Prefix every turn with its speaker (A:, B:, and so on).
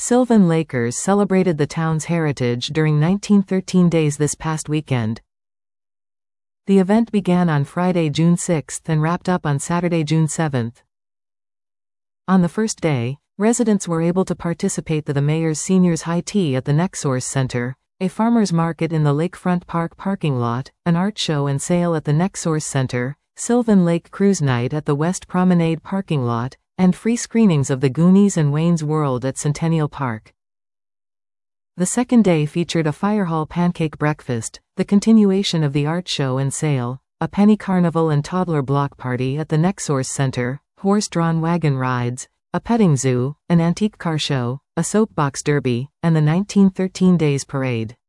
A: Sylvan Lakers celebrated the town's heritage during 1913 Days this past weekend. The event began on Friday, June 6 and wrapped up on Saturday, June 7. On the first day, residents were able to participate in the mayor's seniors high tea at the Nexsource Center, a farmer's market in the Lakefront Park parking lot, an art show and sale at the Nexsource Center, Sylvan Lake Cruise Night at the West Promenade parking lot, and free screenings of The Goonies and Wayne's World at Centennial Park. The second day featured a fire hall pancake breakfast, the continuation of the art show and sale, a penny carnival and toddler block party at the Nexsource Center, horse-drawn wagon rides, a petting zoo, an antique car show, a soapbox derby, and the 1913 Days Parade.